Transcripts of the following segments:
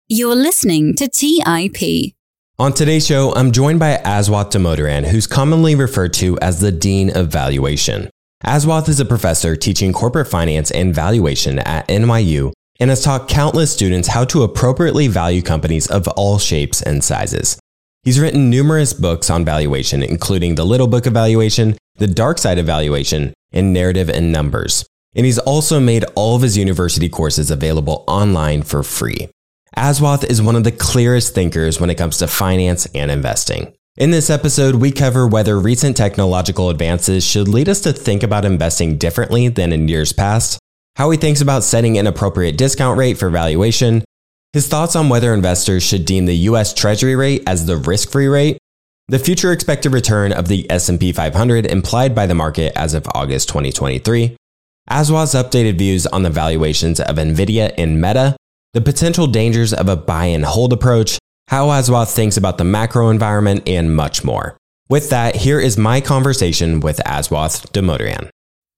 You're listening to TIP. On today's show, I'm joined by Aswath Damodaran, who's commonly referred to as the Dean of Valuation. Aswath is a professor teaching corporate finance and valuation at NYU and has taught countless students how to appropriately value companies of all shapes and sizes. He's written numerous books on valuation, including The Little Book of Valuation, The Dark Side of Valuation, and Narrative and Numbers. And he's also made all of his university courses available online for free. Aswath is one of the clearest thinkers when it comes to finance and investing. In this episode, we cover whether recent technological advances should lead us to think about investing differently than in years past, how he thinks about setting an appropriate discount rate for valuation, his thoughts on whether investors should deem the US Treasury rate as the risk-free rate, the future expected return of the S&P 500 implied by the market as of August 2023, Aswath's updated views on the valuations of Nvidia and Meta, the potential dangers of a buy and hold approach, how Aswath thinks about the macro environment, and much more. With that, here is my conversation with Aswath Damodaran.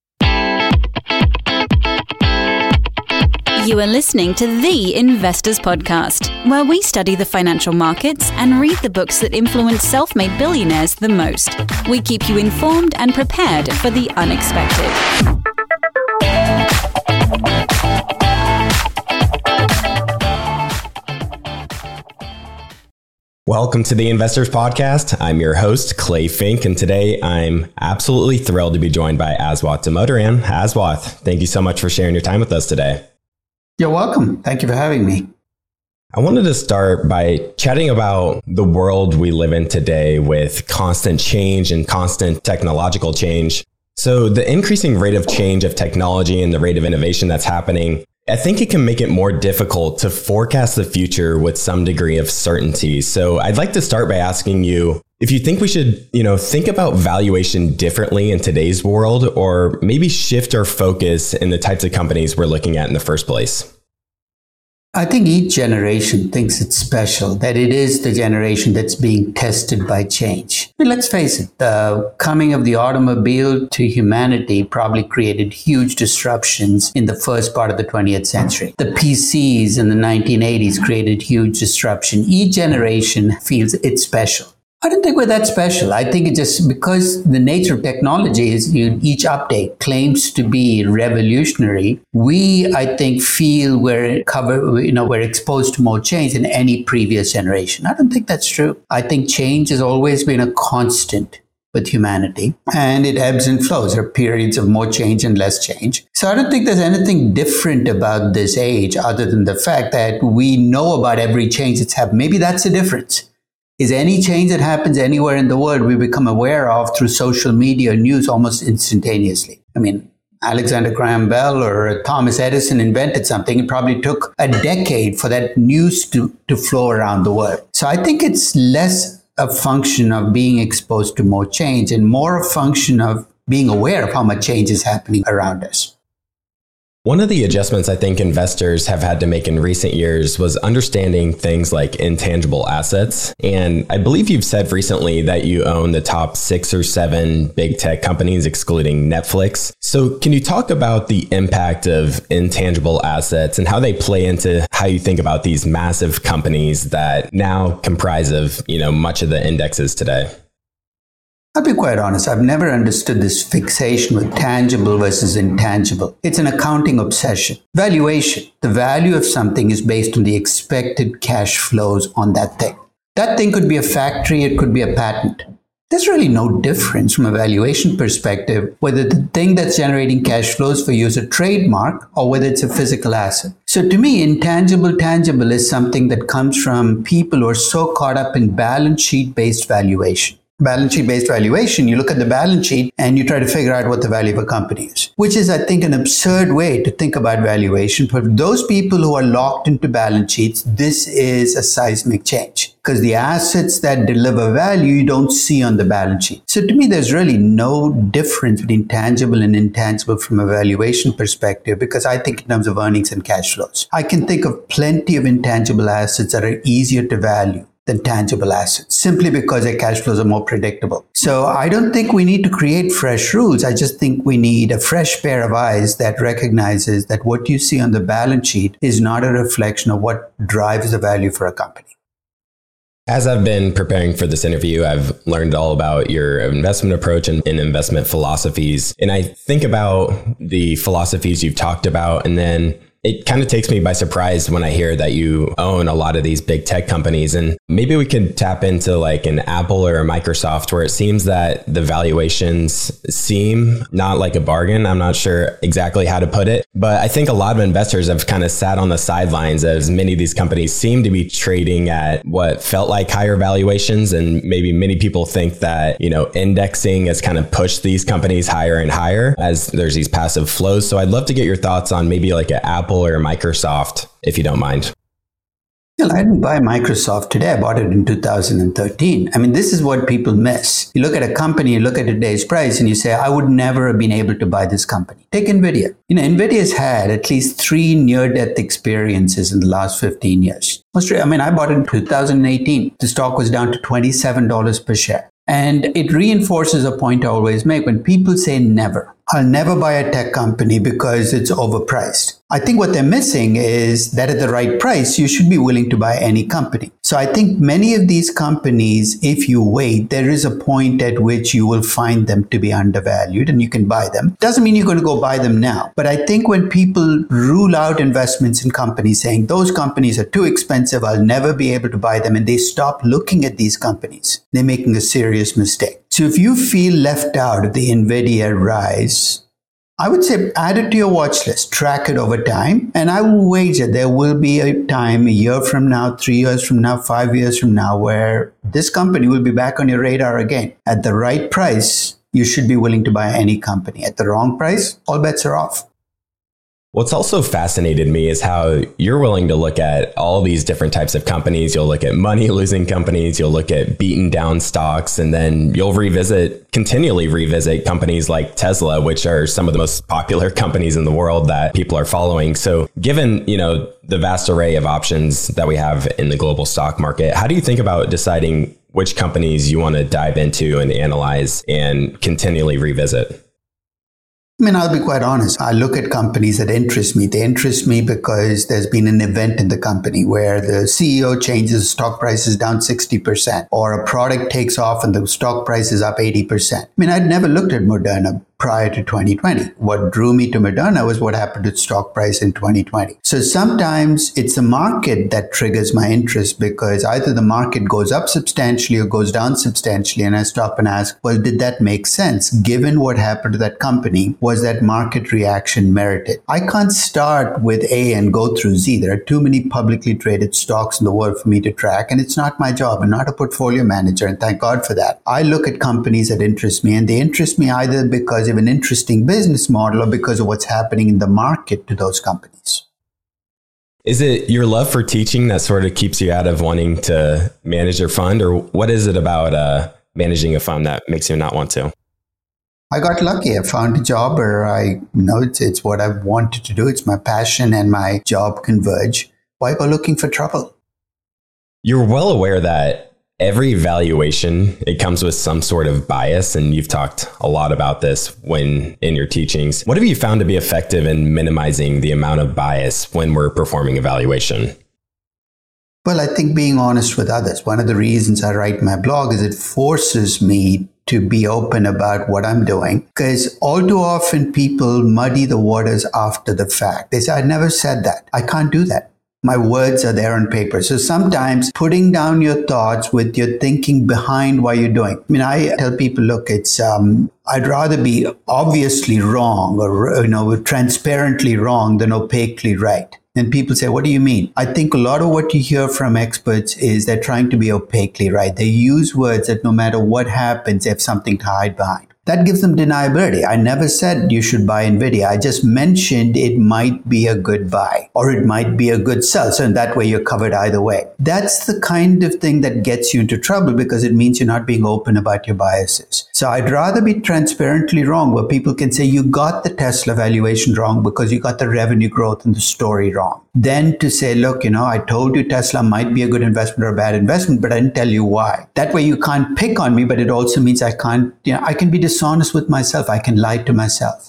You are listening to The Investors Podcast, where we study the financial markets and read the books that influence self-made billionaires the most. We keep you informed and prepared for the unexpected. Welcome to the Investors Podcast. I'm your host, Clay Fink, and today I'm absolutely thrilled to be joined by Aswath Damodaran. Aswath, thank you so much for sharing your time with us today. You're welcome. Thank you for having me. I wanted to start by chatting about the world we live in today with constant change and constant technological change. So the increasing rate of change of technology and the rate of innovation that's happening, I think it can make it more difficult to forecast the future with some degree of certainty. So I'd like to start by asking you if you think we should, think about valuation differently in today's world, or maybe shift our focus in the types of companies we're looking at in the first place. I think each generation thinks it's special, that it is the generation that's being tested by change. I mean, let's face it, the coming of the automobile to humanity probably created huge disruptions in the first part of the 20th century. The PCs in the 1980s created huge disruption. Each generation feels it's special. I don't think we're that special. I think it's just because the nature of technology is each update claims to be revolutionary. We, I think, feel we're exposed to more change than any previous generation. I don't think that's true. I think change has always been a constant with humanity, and it ebbs and flows. There are periods of more change and less change. So I don't think there's anything different about this age other than the fact that we know about every change that's happened. Maybe that's the difference. Is any change that happens anywhere in the world we become aware of through social media or news almost instantaneously. I mean, Alexander Graham Bell or Thomas Edison invented something. It probably took a decade for that news to flow around the world. So I think it's less a function of being exposed to more change and more a function of being aware of how much change is happening around us. One of the adjustments I think investors have had to make in recent years was understanding things like intangible assets. And I believe you've said recently that you own the top 6 or 7 big tech companies, excluding Netflix. So can you talk about the impact of intangible assets and how they play into how you think about these massive companies that now comprise of, much of the indexes today? I'll be quite honest, I've never understood this fixation with tangible versus intangible. It's an accounting obsession. Valuation, the value of something is based on the expected cash flows on that thing. That thing could be a factory, it could be a patent. There's really no difference from a valuation perspective whether the thing that's generating cash flows for you is a trademark or whether it's a physical asset. So to me, tangible is something that comes from people who are so caught up in balance sheet-based valuation. Balance sheet-based valuation, you look at the balance sheet and you try to figure out what the value of a company is, which is, I think, an absurd way to think about valuation. For those people who are locked into balance sheets, this is a seismic change because the assets that deliver value you don't see on the balance sheet. So to me, there's really no difference between tangible and intangible from a valuation perspective because I think in terms of earnings and cash flows. I can think of plenty of intangible assets that are easier to value than tangible assets, simply because their cash flows are more predictable. So I don't think we need to create fresh rules. I just think we need a fresh pair of eyes that recognizes that what you see on the balance sheet is not a reflection of what drives the value for a company. As I've been preparing for this interview, I've learned all about your investment approach and investment philosophies. And I think about the philosophies you've talked about, and then it kind of takes me by surprise when I hear that you own a lot of these big tech companies. And maybe we could tap into like an Apple or a Microsoft, where it seems that the valuations seem not like a bargain. I'm not sure exactly how to put it, but I think a lot of investors have kind of sat on the sidelines as many of these companies seem to be trading at what felt like higher valuations. And maybe many people think that, indexing has kind of pushed these companies higher and higher as there's these passive flows. So I'd love to get your thoughts on maybe like an Apple or Microsoft, if you don't mind. Well, I didn't buy Microsoft today. I bought it in 2013. I mean, this is what people miss. You look at a company, you look at today's price, and you say, I would never have been able to buy this company. Take NVIDIA. NVIDIA's had at least 3 near-death experiences in the last 15 years. I bought it in 2018. The stock was down to $27 per share. And it reinforces a point I always make. When people say never, I'll never buy a tech company because it's overpriced. I think what they're missing is that at the right price, you should be willing to buy any company. So I think many of these companies, if you wait, there is a point at which you will find them to be undervalued and you can buy them. Doesn't mean you're going to go buy them now. But I think when people rule out investments in companies saying those companies are too expensive, I'll never be able to buy them, and they stop looking at these companies, they're making a serious mistake. So if you feel left out of the NVIDIA rise, I would say add it to your watch list, track it over time, and I will wager there will be a time, a year from now, 3 years from now, 5 years from now, where this company will be back on your radar again. At the right price, you should be willing to buy any company. At the wrong price, all bets are off. What's also fascinated me is how you're willing to look at all these different types of companies. You'll look at money-losing companies, you'll look at beaten down stocks, and then you'll continually revisit companies like Tesla, which are some of the most popular companies in the world that people are following. So given, the vast array of options that we have in the global stock market, how do you think about deciding which companies you want to dive into and analyze and continually revisit? I'll be quite honest. I look at companies that interest me. They interest me because there's been an event in the company where the CEO changes, stock price is down 60%, or a product takes off and the stock price is up 80%. I'd never looked at Moderna prior to 2020. What drew me to Moderna was what happened to stock price in 2020. So sometimes it's the market that triggers my interest, because either the market goes up substantially or goes down substantially, and I stop and ask, well, did that make sense? Given what happened to that company, was that market reaction merited? I can't start with A and go through Z. There are too many publicly traded stocks in the world for me to track, and it's not my job. I'm not a portfolio manager, and thank God for that. I look at companies that interest me, and they interest me either because of an interesting business model or because of what's happening in the market to those companies. Is it your love for teaching that sort of keeps you out of wanting to manage your fund, or what is it about managing a fund that makes you not want to? I got lucky. I found a job where it's what I've wanted to do. It's my passion and my job converge. Why go looking for trouble? You're well aware that every valuation, it comes with some sort of bias, and you've talked a lot about this when in your teachings. What have you found to be effective in minimizing the amount of bias when we're performing a valuation? Well, I think being honest with others. One of the reasons I write my blog is it forces me to be open about what I'm doing, because all too often people muddy the waters after the fact. They say, I never said that. I can't do that. My words are there on paper. So sometimes putting down your thoughts with your thinking behind what you're doing. I tell people, look, I'd rather be obviously wrong or, transparently wrong than opaquely right. And people say, what do you mean? I think a lot of what you hear from experts is they're trying to be opaquely right. They use words that no matter what happens, they have something to hide behind. That gives them deniability. I never said you should buy NVIDIA. I just mentioned it might be a good buy or it might be a good sell. So in that way, you're covered either way. That's the kind of thing that gets you into trouble, because it means you're not being open about your biases. So I'd rather be transparently wrong, where people can say you got the Tesla valuation wrong because you got the revenue growth and the story wrong. than to say, look, I told you Tesla might be a good investment or a bad investment, but I didn't tell you why. That way you can't pick on me, but it also means I can be dishonest with myself. I can lie to myself.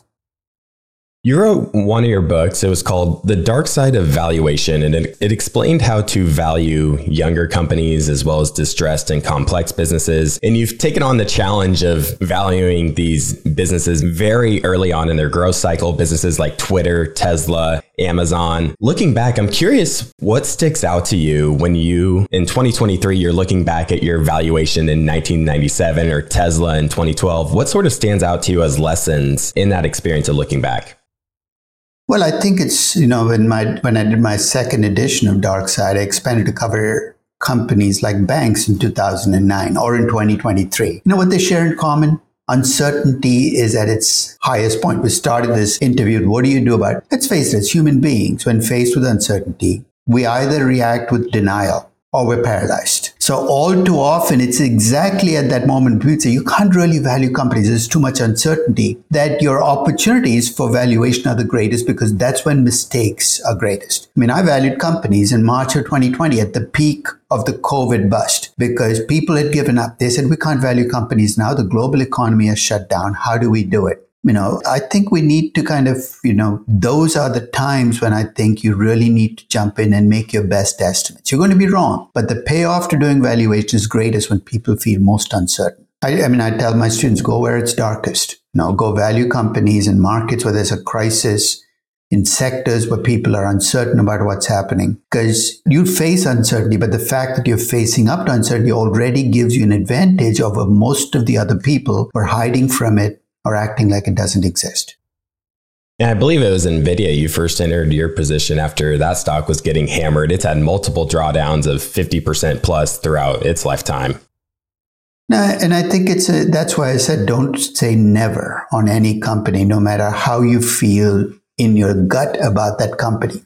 You wrote one of your books, it was called The Dark Side of Valuation, and it explained how to value younger companies as well as distressed and complex businesses. And you've taken on the challenge of valuing these businesses very early on in their growth cycle, businesses like Twitter, Tesla, Amazon. Looking back, I'm curious what sticks out to you when you, in 2023, you're looking back at your valuation in 1997 or Tesla in 2012. What sort of stands out to you as lessons in that experience of looking back? Well, I think it's, when I did my second edition of Dark Side, I expanded to cover companies like banks in 2009 or in 2023. You know what they share in common? Uncertainty is at its highest point. We started this interview. What do you do about it? Let's face it, as human beings, when faced with uncertainty, we either react with denial or we're paralyzed. So all too often, it's exactly at that moment people say, you can't really value companies. There's too much uncertainty, that your opportunities for valuation are the greatest because that's when mistakes are greatest. I valued companies in March of 2020 at the peak of the COVID bust because people had given up. They said, we can't value companies now. The global economy has shut down. How do we do it? I think we need to those are the times when I think you really need to jump in and make your best estimates. You're going to be wrong, but the payoff to doing valuation is greatest when people feel most uncertain. I tell my students, go where it's darkest. Go value companies in markets where there's a crisis, in sectors where people are uncertain about what's happening. Because you face uncertainty, but the fact that you're facing up to uncertainty already gives you an advantage over most of the other people who are hiding from it or acting like it doesn't exist. And I believe it was NVIDIA you first entered your position after that stock was getting hammered. It's had multiple drawdowns of 50% plus throughout its lifetime. And I think that's why I said don't say never on any company, no matter how you feel in your gut about that company.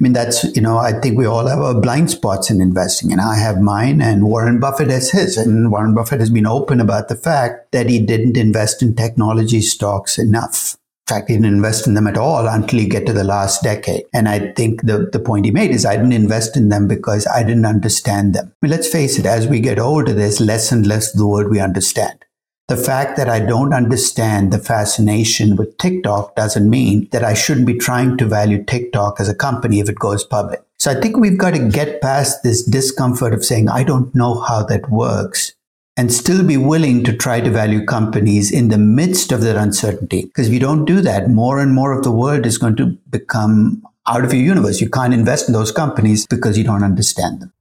I think we all have our blind spots in investing, and I have mine, and Warren Buffett has his. And Warren Buffett has been open about the fact that he didn't invest in technology stocks enough. In fact, he didn't invest in them at all until you get to the last decade. And I think the point he made is I didn't invest in them because I didn't understand them. Let's face it, as we get older, there's less and less of the word we understand. The fact that I don't understand the fascination with TikTok doesn't mean that I shouldn't be trying to value TikTok as a company if it goes public. So I think we've got to get past this discomfort of saying, I don't know how that works, and still be willing to try to value companies in the midst of that uncertainty. Because if you don't do that, more and more of the world is going to become out of your universe. You can't invest in those companies because you don't understand them.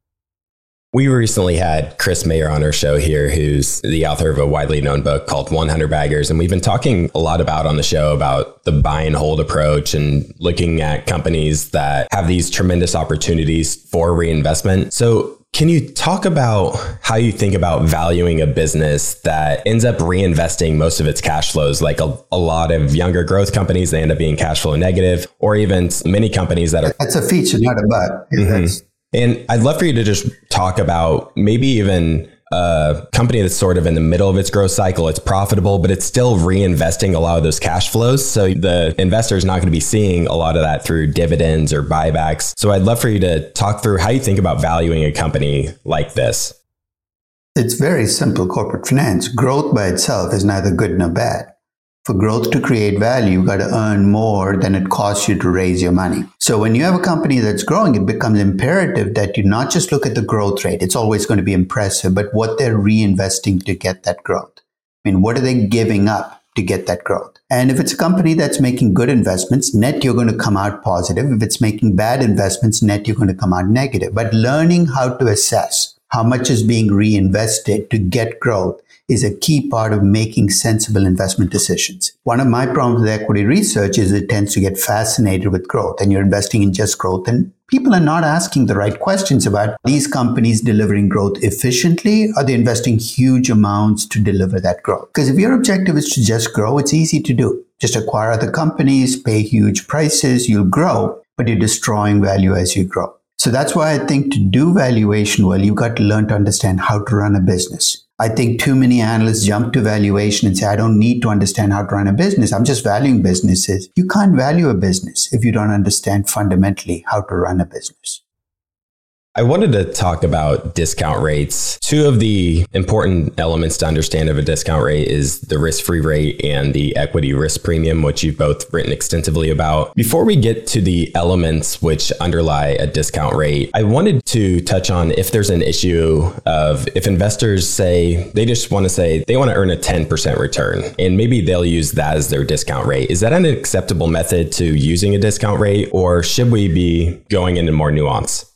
We recently had Chris Mayer on our show here, who's the author of a widely known book called 100 Baggers. And we've been talking a lot on the show about the buy and hold approach and looking at companies that have these tremendous opportunities for reinvestment. So can you talk about how you think about valuing a business that ends up reinvesting most of its cash flows? Like a lot of younger growth companies, they end up being cash flow negative, or even many companies that are... That's a feature, not a bug. Mm-hmm. And I'd love for you to just talk about maybe even a company that's sort of in the middle of its growth cycle. It's profitable, but it's still reinvesting a lot of those cash flows. So the investor is not going to be seeing a lot of that through dividends or buybacks. So I'd love for you to talk through how you think about valuing a company like this. It's very simple corporate finance. Growth by itself is neither good nor bad. For growth to create value, you've got to earn more than it costs you to raise your money. So when you have a company that's growing, it becomes imperative that you not just look at the growth rate. It's always going to be impressive, but what they're reinvesting to get that growth. What are they giving up to get that growth? And if it's a company that's making good investments, net, you're going to come out positive. If it's making bad investments, net, you're going to come out negative. But learning how to assess how much is being reinvested to get growth is a key part of making sensible investment decisions. One of my problems with equity research is it tends to get fascinated with growth, and you're investing in just growth, and people are not asking the right questions about these companies delivering growth efficiently. Are they investing huge amounts to deliver that growth? Because if your objective is to just grow, it's easy to do. Just acquire other companies, pay huge prices, you'll grow, but you're destroying value as you grow. So that's why I think to do valuation well, you've got to learn to understand how to run a business. I think too many analysts jump to valuation and say, I don't need to understand how to run a business. I'm just valuing businesses. You can't value a business if you don't understand fundamentally how to run a business. I wanted to talk about discount rates. Two of the important elements to understand of a discount rate is the risk-free rate and the equity risk premium, which you've both written extensively about. Before we get to the elements which underlie a discount rate, I wanted to touch on if there's an issue of if investors say they just want to say they want to earn a 10% return, and maybe they'll use that as their discount rate. Is that an acceptable method to using a discount rate, or should we be going into more nuance?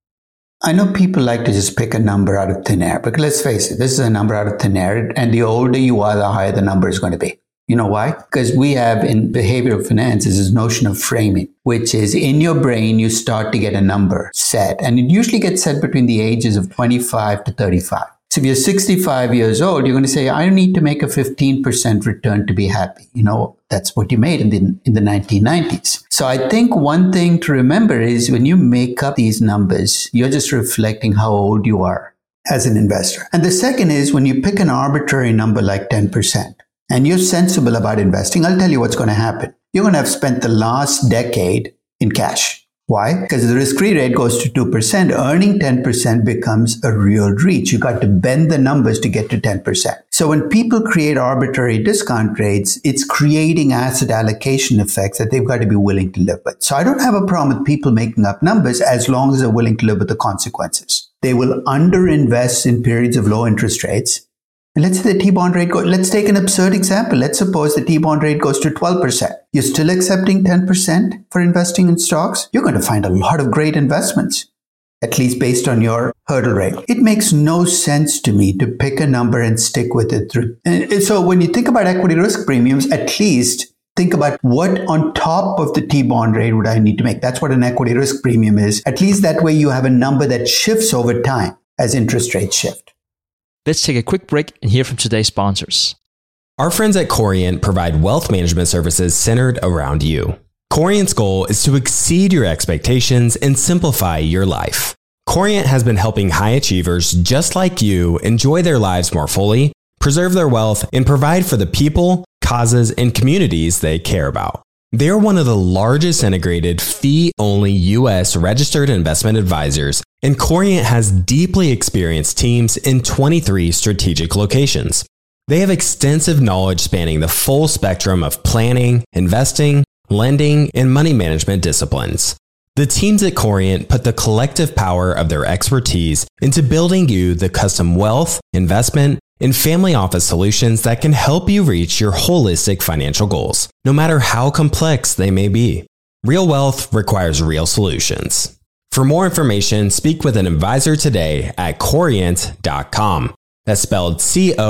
I know people like to just pick a number out of thin air, but let's face it, this is a number out of thin air, and the older you are, the higher the number is going to be. You know why? Because we have in behavioral finance is this notion of framing, which is in your brain, you start to get a number set, and it usually gets set between the ages of 25 to 35. So if you're 65 years old, you're going to say, I need to make a 15% return to be happy. You know, that's what you made in the 1990s. So I think one thing to remember is when you make up these numbers, you're just reflecting how old you are as an investor. And the second is when you pick an arbitrary number like 10% and you're sensible about investing, I'll tell you what's going to happen. You're going to have spent the last decade in cash. Why? Because the risk-free rate goes to 2%, earning 10% becomes a real reach. You got to bend the numbers to get to 10%. So when people create arbitrary discount rates, it's creating asset allocation effects that they've got to be willing to live with. So I don't have a problem with people making up numbers as long as they're willing to live with the consequences. They will underinvest in periods of low interest rates. And let's say the T-bond rate let's take an absurd example. Let's suppose the T-bond rate goes to 12%. You're still accepting 10% for investing in stocks? You're going to find a lot of great investments, at least based on your hurdle rate. It makes no sense to me to pick a number and stick with it through. And so when you think about equity risk premiums, at least think about what on top of the T-bond rate would I need to make. That's what an equity risk premium is. At least that way you have a number that shifts over time as interest rates shift. Let's take a quick break and hear from today's sponsors. Our friends at Corient provide wealth management services centered around you. Corient's goal is to exceed your expectations and simplify your life. Corient has been helping high achievers just like you enjoy their lives more fully, preserve their wealth, and provide for the people, causes, and communities they care about. They are one of the largest integrated fee-only U.S. registered investment advisors, and Corient has deeply experienced teams in 23 strategic locations. They have extensive knowledge spanning the full spectrum of planning, investing, lending, and money management disciplines. The teams at Corient put the collective power of their expertise into building you the custom wealth, investment, and family office solutions that can help you reach your holistic financial goals, no matter how complex they may be. Real wealth requires real solutions. For more information, speak with an advisor today at Corient.com. That's spelled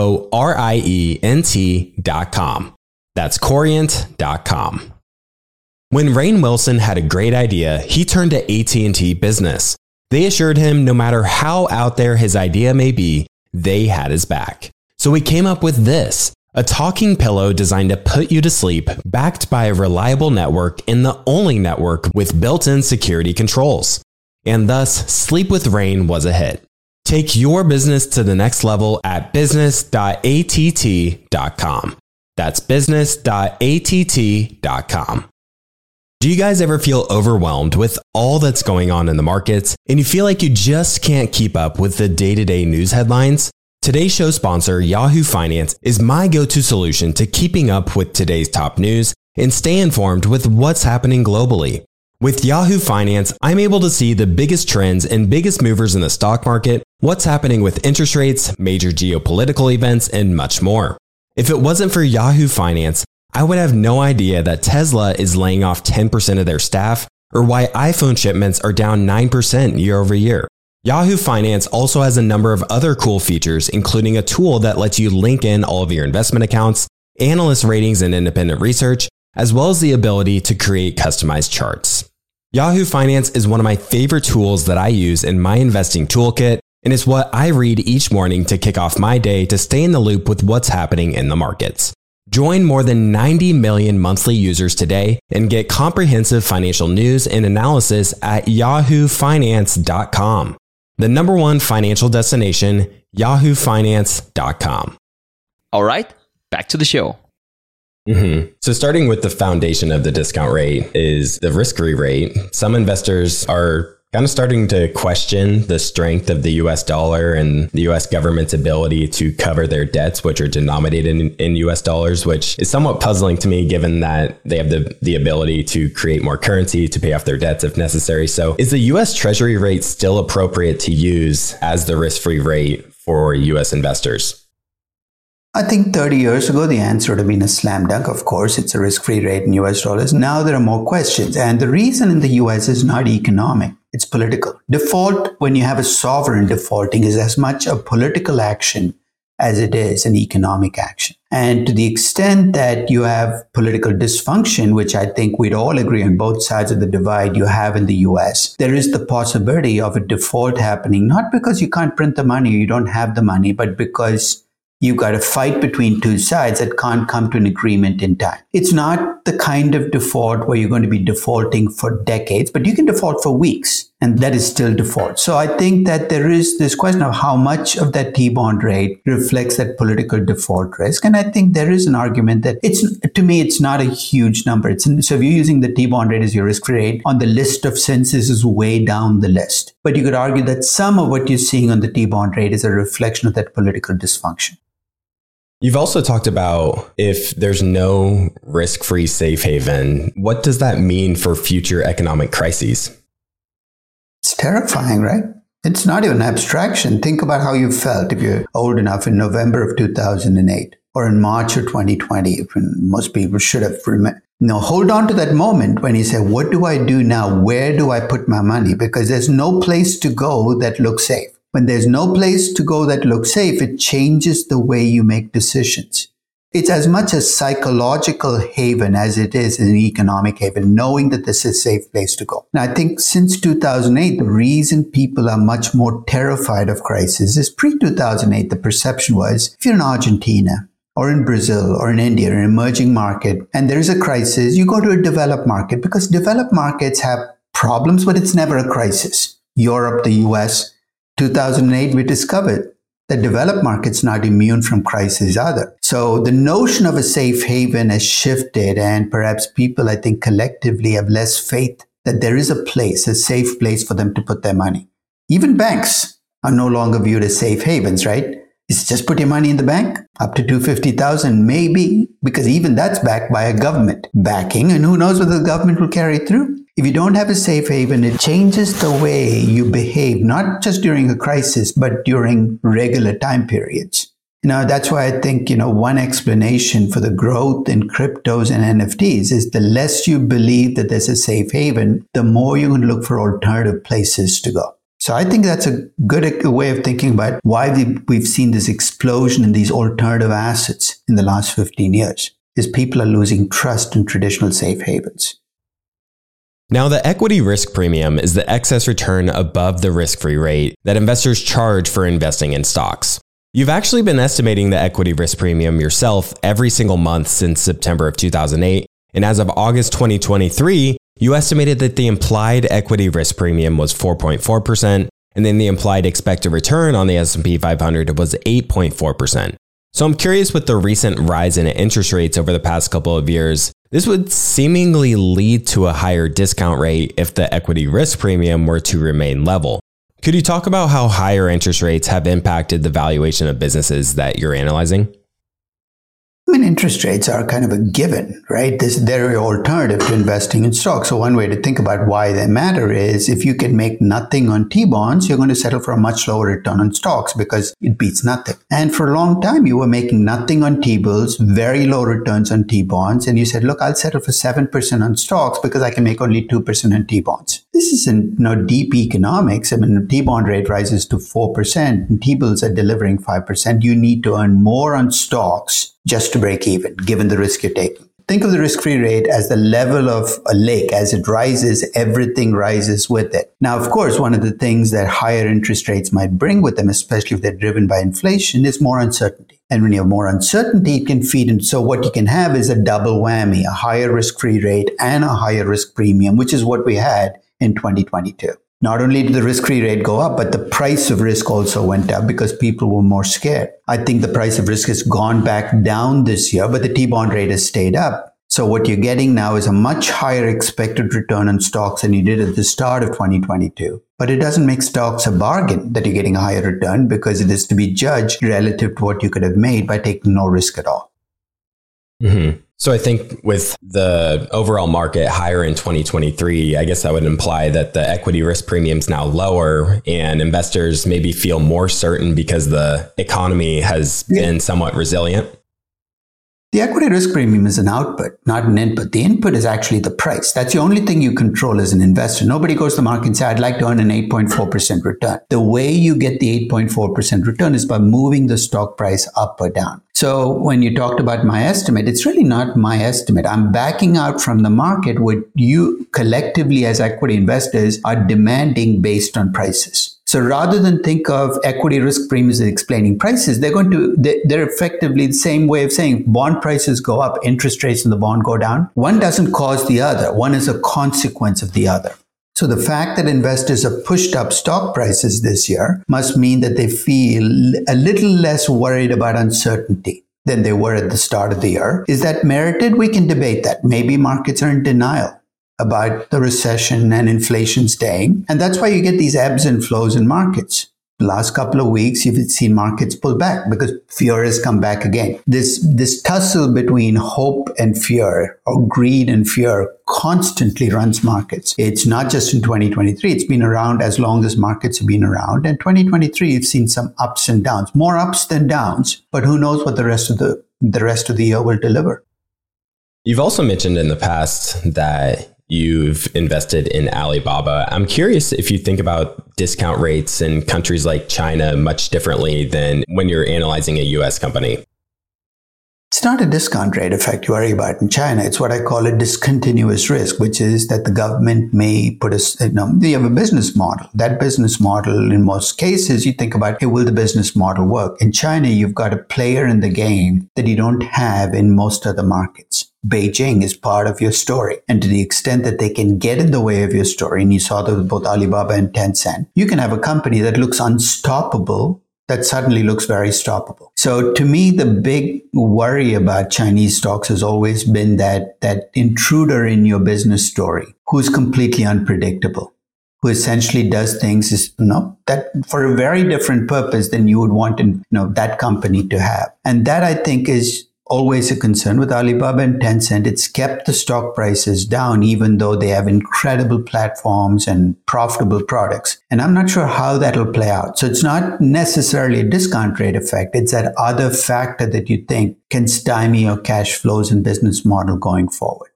Corient.com. That's Corient.com. When Rainn Wilson had a great idea, he turned to AT&T Business. They assured him no matter how out there his idea may be, they had his back. So we came up with this, a talking pillow designed to put you to sleep, backed by a reliable network and the only network with built-in security controls. And thus, Sleep with Rainn was a hit. Take your business to the next level at business.att.com. That's business.att.com. Do you guys ever feel overwhelmed with all that's going on in the markets and you feel like you just can't keep up with the day-to-day news headlines? Today's show sponsor, Yahoo Finance, is my go-to solution to keeping up with today's top news and stay informed with what's happening globally. With Yahoo Finance, I'm able to see the biggest trends and biggest movers in the stock market, what's happening with interest rates, major geopolitical events, and much more. If it wasn't for Yahoo Finance, I would have no idea that Tesla is laying off 10% of their staff or why iPhone shipments are down 9% year over year. Yahoo Finance also has a number of other cool features, including a tool that lets you link in all of your investment accounts, analyst ratings and independent research, as well as the ability to create customized charts. Yahoo Finance is one of my favorite tools that I use in my investing toolkit, and it's what I read each morning to kick off my day to stay in the loop with what's happening in the markets. Join more than 90 million monthly users today and get comprehensive financial news and analysis at yahoofinance.com. The number one financial destination, yahoofinance.com. All right, back to the show. So starting with the foundation of the discount rate is the risk-free rate. Some investors are kind of starting to question the strength of the US dollar and the US government's ability to cover their debts, which are denominated in US dollars, which is somewhat puzzling to me given that they have the ability to create more currency to pay off their debts if necessary. So is the US Treasury rate still appropriate to use as the risk-free rate for US investors? I think 30 years ago, the answer would have been a slam dunk. Of course, it's a risk-free rate in US dollars. Now there are more questions. And the reason in the US is not economic, it's political. Default, when you have a sovereign defaulting, is as much a political action as it is an economic action. And to the extent that you have political dysfunction, which I think we'd all agree on both sides of the divide you have in the US, there is the possibility of a default happening, not because you can't print the money or you don't have the money, but because you've got a fight between two sides that can't come to an agreement in time. It's not the kind of default where you're going to be defaulting for decades, but you can default for weeks, and that is still default. So I think that there is this question of how much of that T-bond rate reflects that political default risk. And I think there is an argument that to me, it's not a huge number. So if you're using the T-bond rate as your risk-free rate, on the list of senses is way down the list. But you could argue that some of what you're seeing on the T-bond rate is a reflection of that political dysfunction. You've also talked about if there's no risk-free safe haven, what does that mean for future economic crises? It's terrifying, right? It's not even an abstraction. Think about how you felt if you're old enough in November of 2008 or in March of 2020. Most people should have remembered. Now, hold on to that moment when you say, what do I do now? Where do I put my money? Because there's no place to go that looks safe. When there's no place to go that looks safe, it changes the way you make decisions. It's as much a psychological haven as it is an economic haven, knowing that this is a safe place to go. And I think since 2008, the reason people are much more terrified of crisis is pre-2008, the perception was, if you're in Argentina or in Brazil or in India, or an emerging market, and there is a crisis, you go to a developed market because developed markets have problems, but it's never a crisis. Europe, the US, 2008, we discovered that developed markets not immune from crises either. So the notion of a safe haven has shifted, and perhaps people, I think, collectively have less faith that there is a place, a safe place for them to put their money. Even banks are no longer viewed as safe havens, right? It's just put your money in the bank, up to $250,000, maybe, because even that's backed by a government backing, and who knows whether the government will carry it through. If you don't have a safe haven, it changes the way you behave, not just during a crisis, but during regular time periods. That's why I think, one explanation for the growth in cryptos and NFTs is the less you believe that there's a safe haven, the more you can look for alternative places to go. So I think that's a good way of thinking about why we've seen this explosion in these alternative assets in the last 15 years, is people are losing trust in traditional safe havens. Now, the equity risk premium is the excess return above the risk-free rate that investors charge for investing in stocks. You've actually been estimating the equity risk premium yourself every single month since September of 2008, and as of August 2023, you estimated that the implied equity risk premium was 4.4%, and then the implied expected return on the S&P 500 was 8.4%. So I'm curious, with the recent rise in interest rates over the past couple of years, this would seemingly lead to a higher discount rate if the equity risk premium were to remain level. Could you talk about how higher interest rates have impacted the valuation of businesses that you're analyzing? Interest rates are kind of a given, right? They're an alternative to investing in stocks. So one way to think about why they matter is if you can make nothing on T-bonds, you're going to settle for a much lower return on stocks because it beats nothing. And for a long time, you were making nothing on T-bills, very low returns on T-bonds. And you said, look, I'll settle for 7% on stocks because I can make only 2% on T-bonds. This isn't deep economics. The T-bond rate rises to 4% and T-bills are delivering 5%. You need to earn more on stocks just to break even, given the risk you're taking. Think of the risk-free rate as the level of a lake. As it rises, everything rises with it. Now, of course, one of the things that higher interest rates might bring with them, especially if they're driven by inflation, is more uncertainty. And when you have more uncertainty, it can feed into. So what you can have is a double whammy, a higher risk-free rate and a higher risk premium, which is what we had in 2022. Not only did the risk-free rate go up, but the price of risk also went up because people were more scared. I think the price of risk has gone back down this year, but the T-bond rate has stayed up. So what you're getting now is a much higher expected return on stocks than you did at the start of 2022. But it doesn't make stocks a bargain that you're getting a higher return because it is to be judged relative to what you could have made by taking no risk at all. Mm-hmm. So I think with the overall market higher in 2023, I guess that would imply that the equity risk premium is now lower and investors maybe feel more certain because the economy has been somewhat resilient. The equity risk premium is an output, not an input. The input is actually the price. That's the only thing you control as an investor. Nobody goes to the market and says, I'd like to earn an 8.4% return. The way you get the 8.4% return is by moving the stock price up or down. So when you talked about my estimate, it's really not my estimate. I'm backing out from the market what you collectively as equity investors are demanding based on prices. So rather than think of equity risk premiums as explaining prices, they're effectively the same way of saying bond prices go up, interest rates in the bond go down. One doesn't cause the other. One is a consequence of the other. So the fact that investors have pushed up stock prices this year must mean that they feel a little less worried about uncertainty than they were at the start of the year. Is that merited? We can debate that. Maybe markets are in denial about the recession and inflation staying. And that's why you get these ebbs and flows in markets. The last couple of weeks, you've seen markets pull back because fear has come back again. This tussle between hope and fear, or greed and fear, constantly runs markets. It's not just in 2023. It's been around as long as markets have been around. And 2023, you've seen some ups and downs, more ups than downs. But who knows what the rest of the year will deliver. You've also mentioned in the past that you've invested in Alibaba. I'm curious if you think about discount rates in countries like China much differently than when you're analyzing a US company. It's not a discount rate effect you worry about in China. It's what I call a discontinuous risk, which is that the government may put they have a business model. That business model, in most cases, you think about, hey, will the business model work? In China, you've got a player in the game that you don't have in most other markets. Beijing is part of your story. And to the extent that they can get in the way of your story, and you saw that with both Alibaba and Tencent, you can have a company that looks unstoppable that suddenly looks very stoppable. So to me, the big worry about Chinese stocks has always been that intruder in your business story who's completely unpredictable, who essentially does things that for a very different purpose than you would want that company to have. And that, I think, is always a concern with Alibaba and Tencent. It's kept the stock prices down, even though they have incredible platforms and profitable products. And I'm not sure how that'll play out. So it's not necessarily a discount rate effect. It's that other factor that you think can stymie your cash flows and business model going forward.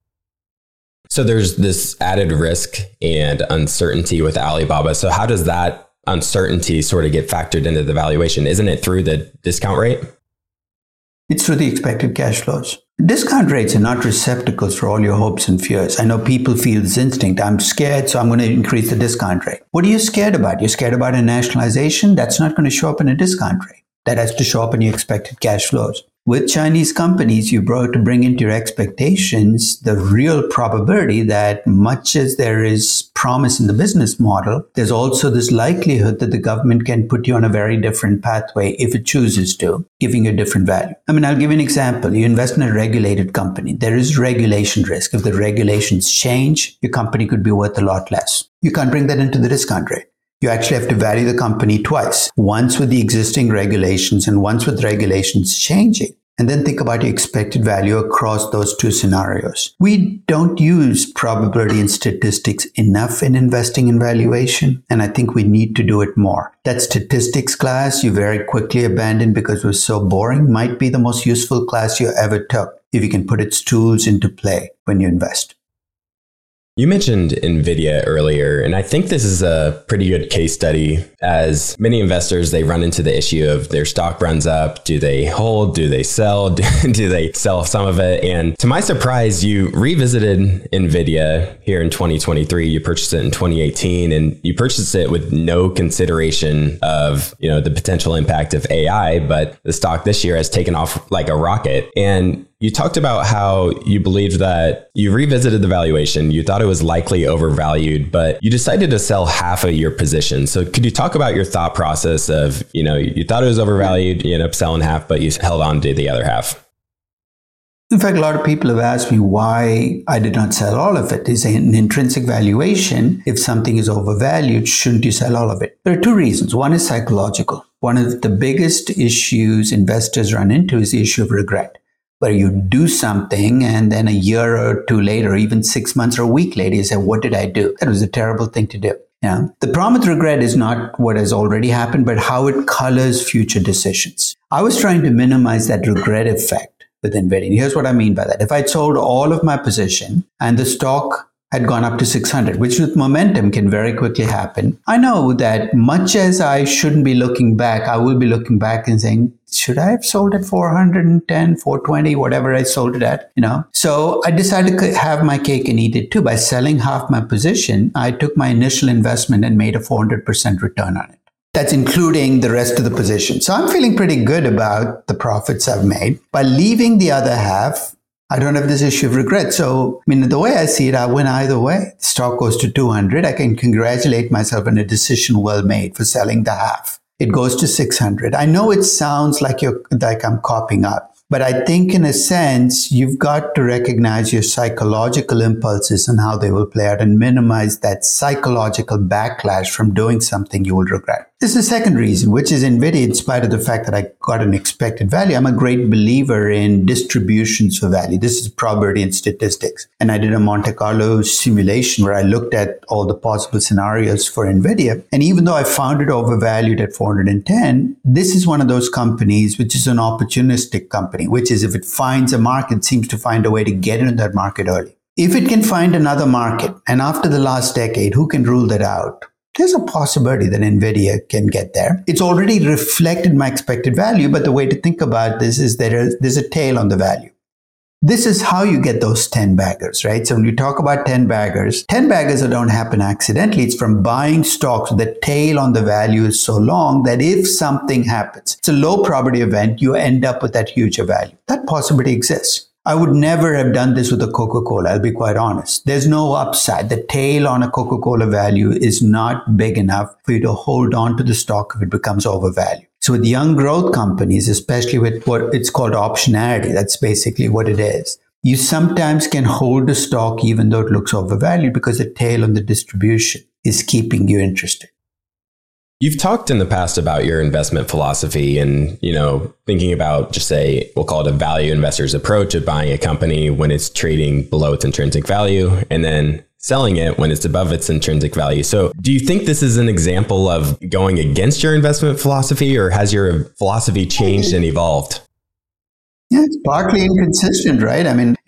So there's this added risk and uncertainty with Alibaba. So how does that uncertainty sort of get factored into the valuation? Isn't it through the discount rate? It's through the expected cash flows. Discount rates are not receptacles for all your hopes and fears. I know people feel this instinct. I'm scared, so I'm going to increase the discount rate. What are you scared about? You're scared about a nationalization? That's not going to show up in a discount rate. That has to show up in your expected cash flows. With Chinese companies, you brought to bring into your expectations the real probability that much as there is promise in the business model, there's also this likelihood that the government can put you on a very different pathway if it chooses to, giving you a different value. I mean, I'll give you an example. You invest in a regulated company. There is regulation risk. If the regulations change, your company could be worth a lot less. You can't bring that into the discount rate. You actually have to value the company twice, once with the existing regulations and once with regulations changing. And then think about your expected value across those two scenarios. We don't use probability and statistics enough in investing in valuation, and I think we need to do it more. That statistics class you very quickly abandoned because it was so boring might be the most useful class you ever took if you can put its tools into play when you invest. You mentioned NVIDIA earlier, and I think this is a pretty good case study. As many investors, they run into the issue of their stock runs up. Do they hold? Do they sell? Do they sell some of it? And to my surprise, you revisited NVIDIA here in 2023. You purchased it in 2018, and you purchased it with no consideration of, the potential impact of AI. But the stock this year has taken off like a rocket. And You talked about how you believed that you revisited the valuation. You thought it was likely overvalued, but you decided to sell half of your position. So could you talk about your thought process of, you thought it was overvalued, you ended up selling half, but you held on to the other half? In fact, a lot of people have asked me why I did not sell all of it. Is an intrinsic valuation. If something is overvalued, shouldn't you sell all of it? There are two reasons. One is psychological. One of the biggest issues investors run into is the issue of regret, where you do something and then a year or two later, or even 6 months or a week later, you say, what did I do? That was a terrible thing to do. Yeah. The problem with regret is not what has already happened, but how it colors future decisions. I was trying to minimize that regret effect with NVIDIA. And here's what I mean by that. If I'd sold all of my position and the stock had gone up to 600, which with momentum can very quickly happen, I know that much as I shouldn't be looking back, I will be looking back and saying, should I have sold at 410, 420, whatever I sold it at, So I decided to have my cake and eat it too. By selling half my position, I took my initial investment and made a 400% return on it. That's including the rest of the position. So I'm feeling pretty good about the profits I've made. By leaving the other half, I don't have this issue of regret. So, the way I see it, I win either way. The stock goes to 200. I can congratulate myself on a decision well made for selling the half. It goes to 600. I know it sounds like I'm copping up, but I think in a sense, you've got to recognize your psychological impulses and how they will play out and minimize that psychological backlash from doing something you will regret. This is the second reason, which is NVIDIA, in spite of the fact that I got an expected value, I'm a great believer in distributions for value. This is probability and statistics. And I did a Monte Carlo simulation where I looked at all the possible scenarios for NVIDIA. And even though I found it overvalued at 410, this is one of those companies which is an opportunistic company, which is if it finds a market, seems to find a way to get into that market early. If it can find another market, and after the last decade, who can rule that out? There's a possibility that NVIDIA can get there. It's already reflected my expected value, but the way to think about this is there's a tail on the value. This is how you get those 10 baggers, right? So when you talk about 10 baggers don't happen accidentally. It's from buying stocks. The tail on the value is so long that if something happens, it's a low probability event, you end up with that huge value. That possibility exists. I would never have done this with a Coca-Cola, I'll be quite honest. There's no upside. The tail on a Coca-Cola value is not big enough for you to hold on to the stock if it becomes overvalued. So with young growth companies, especially with what it's called optionality, that's basically what it is. You sometimes can hold the stock even though it looks overvalued because the tail on the distribution is keeping you interested. You've talked in the past about your investment philosophy and, thinking about just we'll call it a value investor's approach of buying a company when it's trading below its intrinsic value and then selling it when it's above its intrinsic value. So do you think this is an example of going against your investment philosophy, or has your philosophy changed and evolved? Yeah, it's partly inconsistent, right?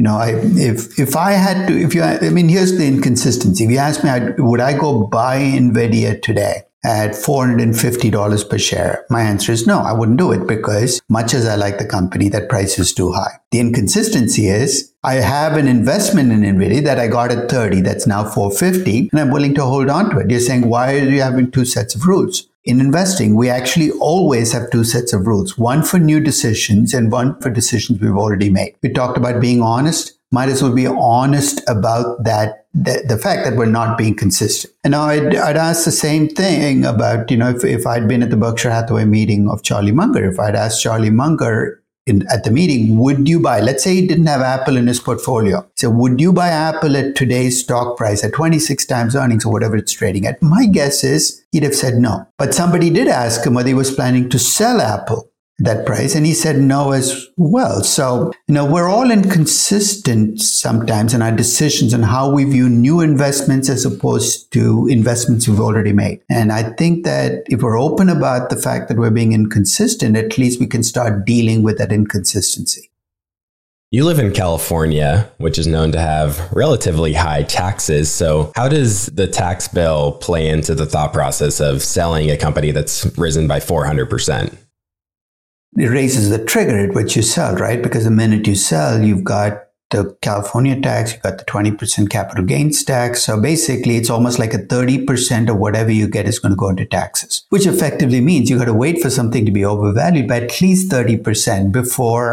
If I had to, here's the inconsistency. If you ask me, would I go buy NVIDIA today at $450 per share? My answer is no, I wouldn't do it because much as I like the company, that price is too high. The inconsistency is I have an investment in NVIDIA that I got at 30, that's now 450, and I'm willing to hold on to it. You're saying, why are you having two sets of rules? In investing, we actually always have two sets of rules, one for new decisions and one for decisions we've already made. We talked about being honest. Might as well be honest about that, the fact that we're not being consistent. And now I'd ask the same thing about, if I'd been at the Berkshire Hathaway meeting of Charlie Munger, if I'd asked Charlie Munger at the meeting, would you buy, let's say he didn't have Apple in his portfolio. So would you buy Apple at today's stock price at 26 times earnings or whatever it's trading at? My guess is he'd have said no. But somebody did ask him whether he was planning to sell Apple that price, and he said no as well. So, we're all inconsistent sometimes in our decisions on how we view new investments as opposed to investments we've already made. And I think that if we're open about the fact that we're being inconsistent, at least we can start dealing with that inconsistency. You live in California, which is known to have relatively high taxes. So how does the tax bill play into the thought process of selling a company that's risen by 400%? It raises the trigger at which you sell, right? Because the minute you sell, you've got the California tax, you've got the 20% capital gains tax. So basically, it's almost like a 30% of whatever you get is going to go into taxes, which effectively means you got to wait for something to be overvalued by at least 30% before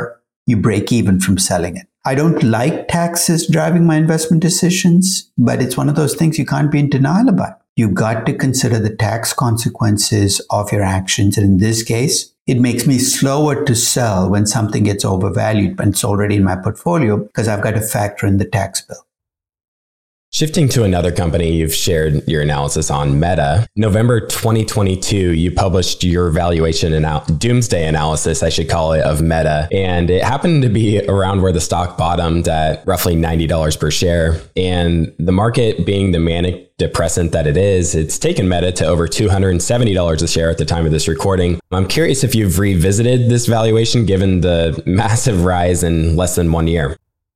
you break even from selling it. I don't like taxes driving my investment decisions, but it's one of those things you can't be in denial about. You've got to consider the tax consequences of your actions. And in this case, it makes me slower to sell when something gets overvalued, but it's already in my portfolio because I've got to factor in the tax bill. Shifting to another company you've shared your analysis on, Meta. November 2022, you published your valuation doomsday analysis, I should call it, of Meta. And it happened to be around where the stock bottomed at roughly $90 per share. And the market being the manic depressant that it is, it's taken Meta to over $270 a share at the time of this recording. I'm curious if you've revisited this valuation given the massive rise in less than 1 year.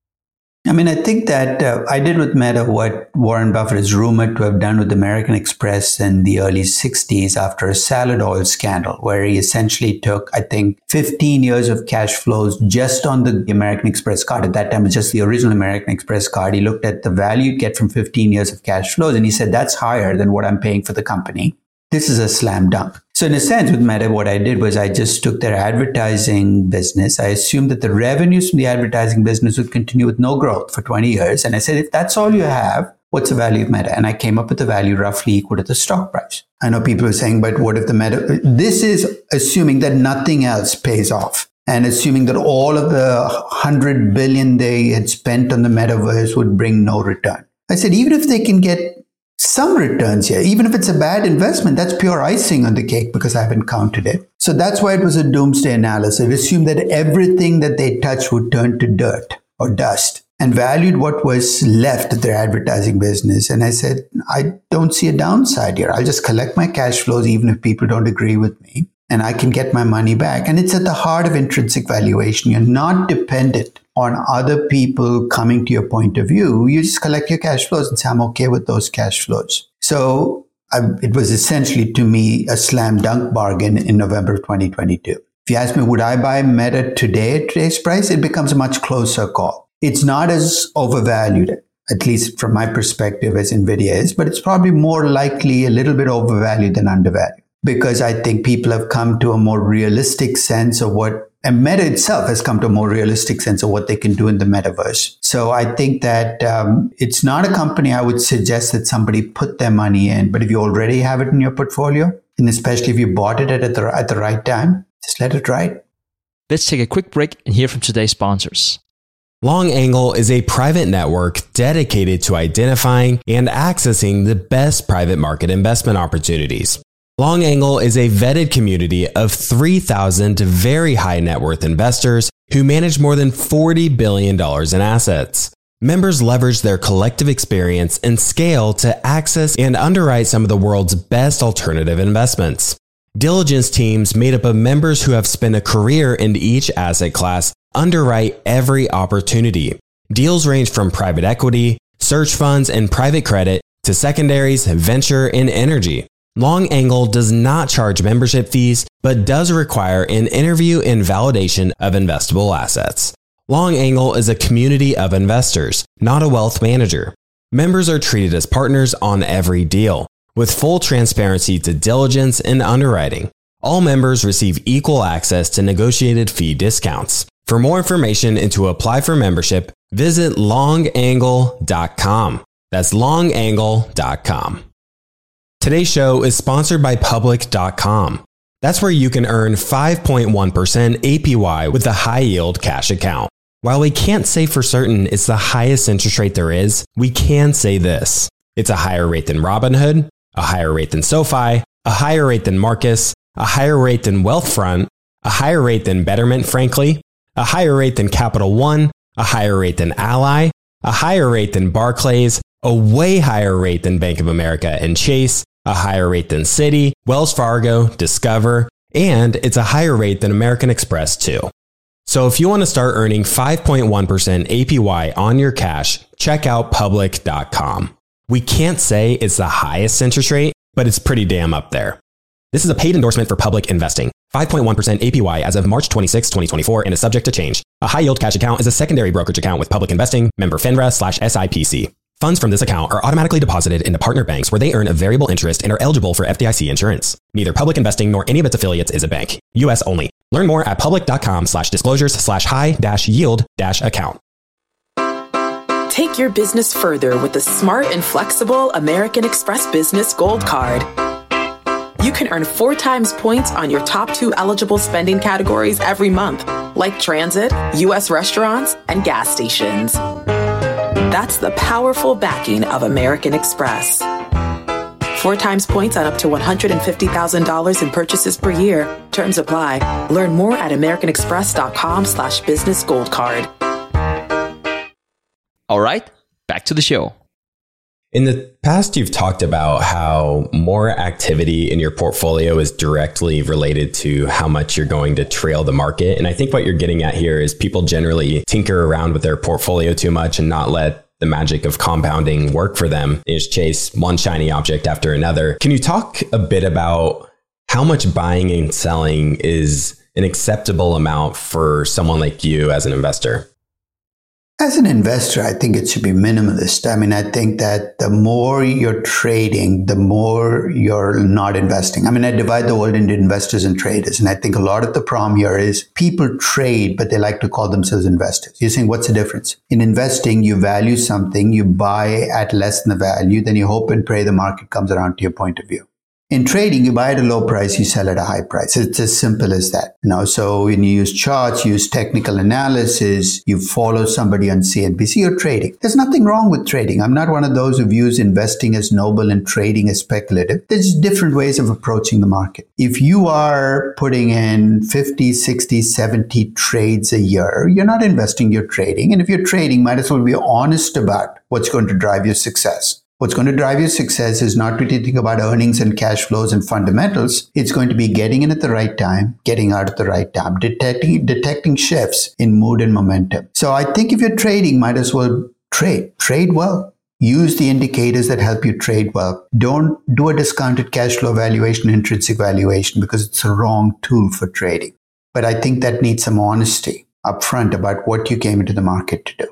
I mean, I think that I did with Meta what Warren Buffett is rumored to have done with American Express in the early 60s after a salad oil scandal, where he essentially took, I think, 15 years of cash flows just on the American Express card. At that time, it was just the original American Express card. He looked at the value you get from 15 years of cash flows, and he said, that's higher than what I'm paying for the company. This is a slam dunk. So in a sense, with Meta, what I did was I just took their advertising business. I assumed that the revenues from the advertising business would continue with no growth for 20 years. And I said, if that's all you have, what's the value of Meta? And I came up with a value roughly equal to the stock price. I know people are saying, but what if the Meta... This is assuming that nothing else pays off and assuming that all of the $100 billion they had spent on the metaverse would bring no return. I said, even if they can get some returns here, even if it's a bad investment, that's pure icing on the cake because I haven't counted it. So that's why it was a doomsday analysis. It assumed that everything that they touched would turn to dirt or dust and valued what was left of their advertising business. And I said, I don't see a downside here. I'll just collect my cash flows even if people don't agree with me, and I can get my money back. And it's at the heart of intrinsic valuation. You're not dependent on other people coming to your point of view. You just collect your cash flows and say, I'm okay with those cash flows. So it was essentially, to me, a slam dunk bargain in November 2022. If you ask me, would I buy Meta today at today's price? It becomes a much closer call. It's not as overvalued, at least from my perspective, as NVIDIA is, but it's probably more likely a little bit overvalued than undervalued, because I think people have come to a more realistic sense of what, and Meta itself has come to a more realistic sense of what they can do in the metaverse. So I think that it's not a company I would suggest that somebody put their money in, but if you already have it in your portfolio, and especially if you bought it at the right time, just let it ride. Let's take a quick break and hear from today's sponsors. LongAngle is a private network dedicated to identifying and accessing the best private market investment opportunities. LongAngle is a vetted community of 3,000 very high net worth investors who manage more than $40 billion in assets. Members leverage their collective experience and scale to access and underwrite some of the world's best alternative investments. Diligence teams made up of members who have spent a career in each asset class underwrite every opportunity. Deals range from private equity, search funds, and private credit to secondaries, venture, and energy. LongAngle does not charge membership fees, but does require an interview and validation of investable assets. LongAngle is a community of investors, not a wealth manager. Members are treated as partners on every deal, with full transparency to diligence and underwriting. All members receive equal access to negotiated fee discounts. For more information and to apply for membership, visit longangle.com. That's longangle.com. Today's show is sponsored by Public.com. That's where you can earn 5.1% APY with a high-yield cash account. While we can't say for certain it's the highest interest rate there is, we can say this. It's a higher rate than Robinhood, a higher rate than SoFi, a higher rate than Marcus, a higher rate than Wealthfront, a higher rate than Betterment, frankly, a higher rate than Capital One, a higher rate than Ally, a higher rate than Barclays, a way higher rate than Bank of America and Chase, a higher rate than Citi, Wells Fargo, Discover, and it's a higher rate than American Express too. So if you want to start earning 5.1% APY on your cash, check out Public.com. We can't say it's the highest interest rate, but it's pretty damn up there. This is a paid endorsement for Public Investing. 5.1% APY as of March 26, 2024 and is subject to change. A high-yield cash account is a secondary brokerage account with Public Investing, member FINRA/SIPC. Funds from this account are automatically deposited into partner banks where they earn a variable interest and are eligible for FDIC insurance. Neither Public Investing nor any of its affiliates is a bank. U.S. only. Learn more at public.com/disclosures/high-yield-account. Take your business further with the smart and flexible American Express Business Gold Card. You can earn 4 times points on your top 2 eligible spending categories every month, like transit, U.S. restaurants, and gas stations. That's the powerful backing of American Express. 4 times points on up to $150,000 in purchases per year. Terms apply. Learn more at americanexpress.com/business gold card. All right, back to the show. In the past, you've talked about how more activity in your portfolio is directly related to how much you're going to trail the market. And I think what you're getting at here is people generally tinker around with their portfolio too much and not let the magic of compounding work for them. They just chase one shiny object after another. Can you talk a bit about how much buying and selling is an acceptable amount for someone like you as an investor? As an investor, I think it should be minimalist. I mean, I think that the more you're trading, the more you're not investing. I mean, I divide the world into investors and traders. And I think a lot of the problem here is people trade, but they like to call themselves investors. You're saying, what's the difference? In investing, you value something, you buy at less than the value, then you hope and pray the market comes around to your point of view. In trading, you buy at a low price, you sell at a high price. It's as simple as that. So when you use charts, use technical analysis, you follow somebody on CNBC, you're trading. There's nothing wrong with trading. I'm not one of those who views investing as noble and trading as speculative. There's different ways of approaching the market. If you are putting in 50, 60, 70 trades a year, you're not investing, you're trading. And if you're trading, might as well be honest about what's going to drive your success. What's going to drive your success is not really think about earnings and cash flows and fundamentals. It's going to be getting in at the right time, getting out at the right time, detecting shifts in mood and momentum. So I think if you're trading, might as well trade well. Use the indicators that help you trade well. Don't do a discounted cash flow valuation, intrinsic valuation, because it's a wrong tool for trading. But I think that needs some honesty upfront about what you came into the market to do.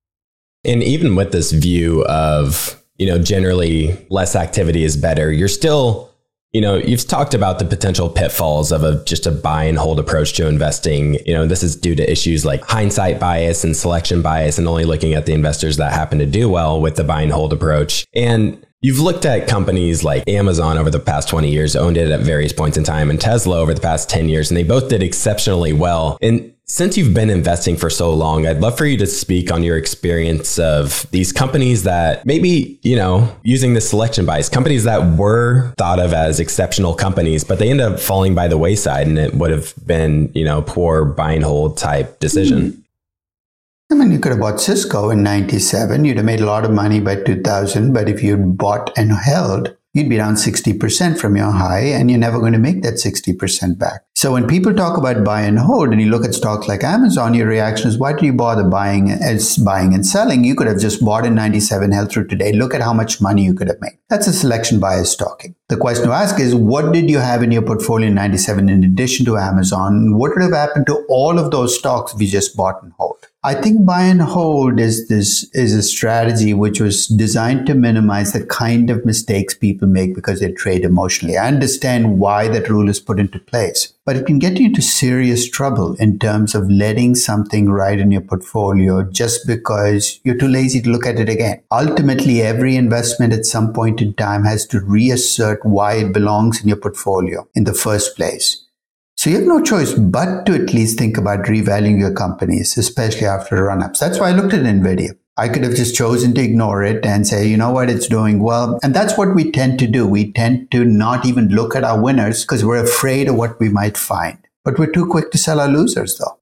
And even with this view of generally less activity is better, you're still, you've talked about the potential pitfalls of just a buy and hold approach to investing. This is due to issues like hindsight bias and selection bias and only looking at the investors that happen to do well with the buy and hold approach. And you've looked at companies like Amazon over the past 20 years, owned it at various points in time, and Tesla over the past 10 years, and they both did exceptionally well. And since you've been investing for so long, I'd love for you to speak on your experience of these companies that maybe, using the selection bias, companies that were thought of as exceptional companies, but they end up falling by the wayside, and it would have been, poor buy and hold type decision. I mean, you could have bought Cisco in 97. You'd have made a lot of money by 2000. But if you'd bought and held, you'd be down 60% from your high, and you're never going to make that 60% back. So when people talk about buy and hold, and you look at stocks like Amazon, your reaction is, why do you bother buying and selling? You could have just bought in 97, held through today. Look at how much money you could have made. That's a selection bias talking. The question to ask is, what did you have in your portfolio in 97 in addition to Amazon? What would have happened to all of those stocks if you just bought and hold? I think buy and hold is a strategy which was designed to minimize the kind of mistakes people make because they trade emotionally. I understand why that rule is put into place, but it can get you into serious trouble in terms of letting something ride in your portfolio just because you're too lazy to look at it again. Ultimately, every investment at some point in time has to reassert why it belongs in your portfolio in the first place. So you have no choice but to at least think about revaluing your companies, especially after run-ups. That's why I looked at NVIDIA. I could have just chosen to ignore it and say, you know what, it's doing well. And that's what we tend to do. We tend to not even look at our winners because we're afraid of what we might find. But we're too quick to sell our losers, though.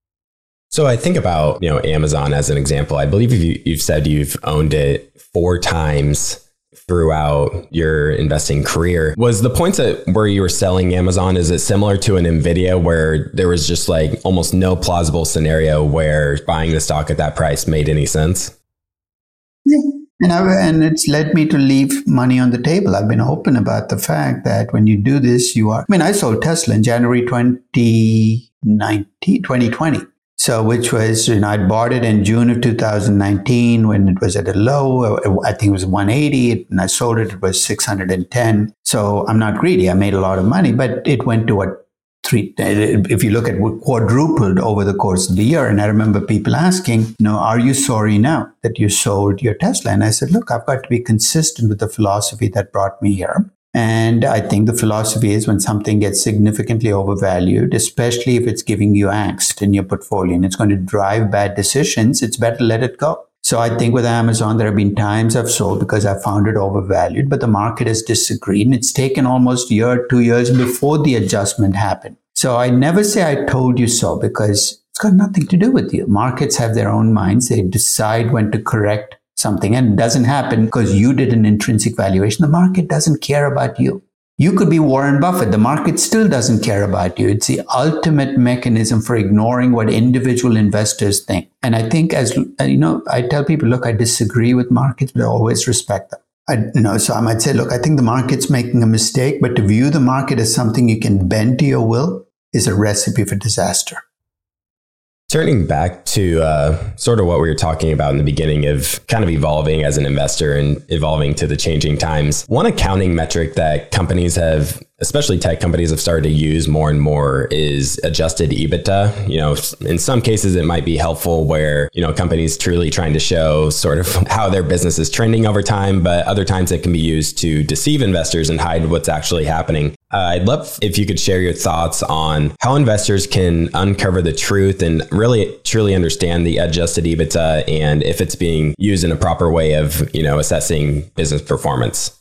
So I think about, Amazon as an example. I believe you've said you've owned it 4 times throughout your investing career. Was the point where you were selling Amazon, is it similar to an NVIDIA where there was just like almost no plausible scenario where buying the stock at that price made any sense? Yeah. And it's led me to leave money on the table. I've been open about the fact that when you do this, I sold Tesla in January 2020. So which was, I'd bought it in June of 2019 when it was at a low. I think it was 180, and I sold it. It was 610. So I'm not greedy. I made a lot of money, but it went to if you look at what quadrupled over the course of the year. And I remember people asking, are you sorry now that you sold your Tesla? And I said, look, I've got to be consistent with the philosophy that brought me here. And I think the philosophy is when something gets significantly overvalued, especially if it's giving you angst in your portfolio and it's going to drive bad decisions, it's better to let it go. So I think with Amazon, there have been times I've sold because I found it overvalued, but the market has disagreed. And it's taken almost a year, 2 years before the adjustment happened. So I never say I told you so because it's got nothing to do with you. Markets have their own minds. They decide when to correct something, and it doesn't happen because you did an intrinsic valuation. The market doesn't care about you. You could be Warren Buffett. The market still doesn't care about you. It's the ultimate mechanism for ignoring what individual investors think. And I think, as you know, I tell people, look, I disagree with markets, but I always respect them. So I might say, look, I think the market's making a mistake, but to view the market as something you can bend to your will is a recipe for disaster. Turning back to sort of what we were talking about in the beginning of kind of evolving as an investor and evolving to the changing times, one accounting metric that companies have, especially tech companies, have started to use more and more is adjusted EBITDA. In some cases, it might be helpful where, companies truly trying to show sort of how their business is trending over time, but other times it can be used to deceive investors and hide what's actually happening. I'd love if you could share your thoughts on how investors can uncover the truth and really truly understand the adjusted EBITDA and if it's being used in a proper way of, assessing business performance.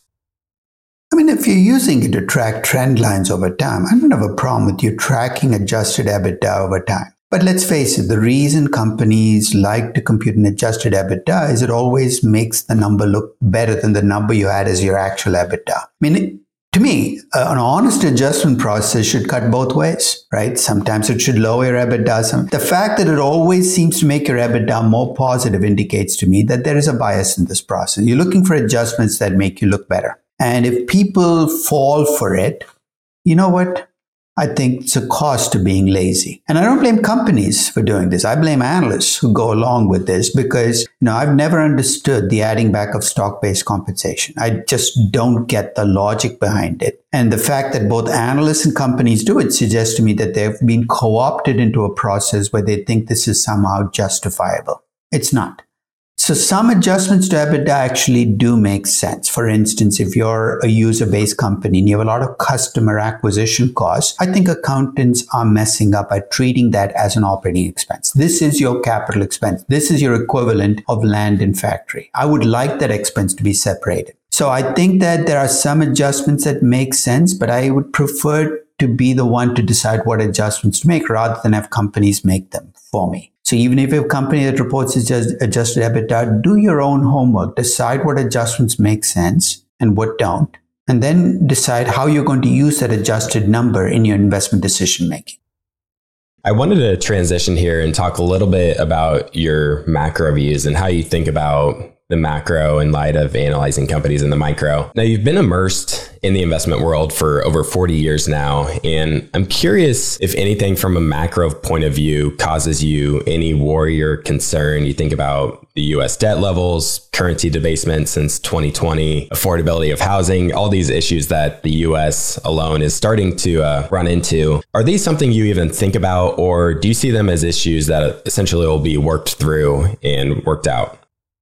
I mean, if you're using it to track trend lines over time, I don't have a problem with you tracking adjusted EBITDA over time. But let's face it, the reason companies like to compute an adjusted EBITDA is it always makes the number look better than the number you had as your actual EBITDA. I mean, to me, an honest adjustment process should cut both ways, right? Sometimes it should lower your EBITDA. The fact that it always seems to make your EBITDA more positive indicates to me that there is a bias in this process. You're looking for adjustments that make you look better. And if people fall for it, you know what? I think it's a cost to being lazy. And I don't blame companies for doing this. I blame analysts who go along with this because, I've never understood the adding back of stock-based compensation. I just don't get the logic behind it. And the fact that both analysts and companies do it suggests to me that they've been co-opted into a process where they think this is somehow justifiable. It's not. So some adjustments to EBITDA actually do make sense. For instance, if you're a user-based company and you have a lot of customer acquisition costs, I think accountants are messing up by treating that as an operating expense. This is your capital expense. This is your equivalent of land and factory. I would like that expense to be separated. So I think that there are some adjustments that make sense, but I would prefer to be the one to decide what adjustments to make rather than have companies make them for me. So even if you have a company that reports adjusted EBITDA, do your own homework. Decide what adjustments make sense and what don't. And then decide how you're going to use that adjusted number in your investment decision making. I wanted to transition here and talk a little bit about your macro views and how you think about the macro in light of analyzing companies in the micro. Now, you've been immersed in the investment world for over 40 years now, and I'm curious if anything from a macro point of view causes you any worry or concern. You think about the US debt levels, currency debasement since 2020, affordability of housing, all these issues that the US alone is starting to run into. Are these something you even think about, or do you see them as issues that essentially will be worked through and worked out?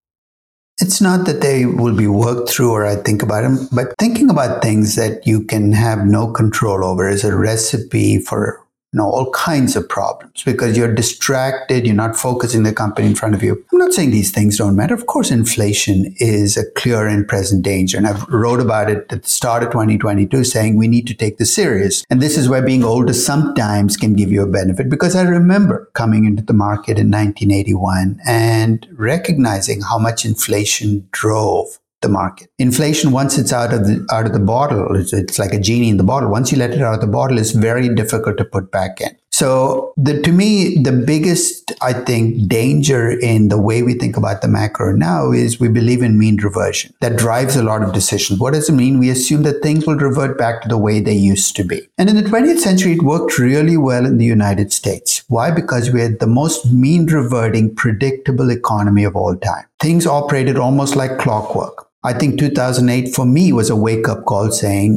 It's not that they will be worked through or I think about them, but thinking about things that you can have no control over is a recipe for all kinds of problems because you're distracted, you're not focusing the company in front of you. I'm not saying these things don't matter. Of course, inflation is a clear and present danger. And I've wrote about it at the start of 2022 saying we need to take this serious. And this is where being older sometimes can give you a benefit because I remember coming into the market in 1981 and recognizing how much inflation drove the market. Inflation, once it's out of the bottle, it's like a genie in the bottle. Once you let it out of the bottle, it's very difficult to put back in. So to me, the biggest, I think, danger in the way we think about the macro now is we believe in mean reversion. That drives a lot of decisions. What does it mean? We assume that things will revert back to the way they used to be. And in the 20th century, it worked really well in the United States. Why? Because we had the most mean reverting, predictable economy of all time. Things operated almost like clockwork. I think 2008 for me was a wake-up call saying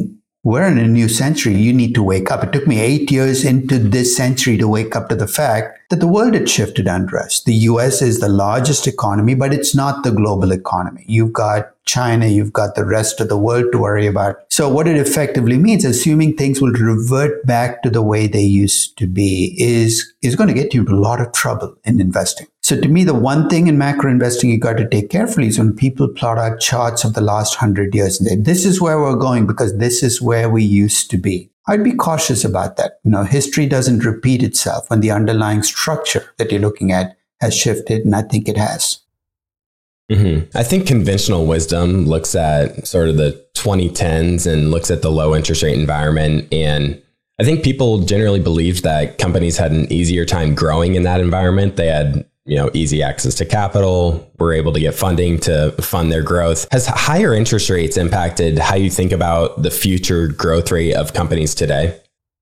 we're in a new century. You need to wake up. It took me 8 years into this century to wake up to the fact that the world had shifted under us. The US is the largest economy, but it's not the global economy. You've got China, you've got the rest of the world to worry about. So what it effectively means, assuming things will revert back to the way they used to be, is going to get you into a lot of trouble in investing. So to me, the one thing in macro investing you got to take carefully is when people plot out charts of the last 100 years and say, this is where we're going because this is where we used to be. I'd be cautious about that. History doesn't repeat itself when the underlying structure that you're looking at has shifted, and I think it has. Mm-hmm. I think conventional wisdom looks at sort of the 2010s and looks at the low interest rate environment. And I think people generally believed that companies had an easier time growing in that environment. They had easy access to capital, were able to get funding to fund their growth. Has higher interest rates impacted how you think about the future growth rate of companies today?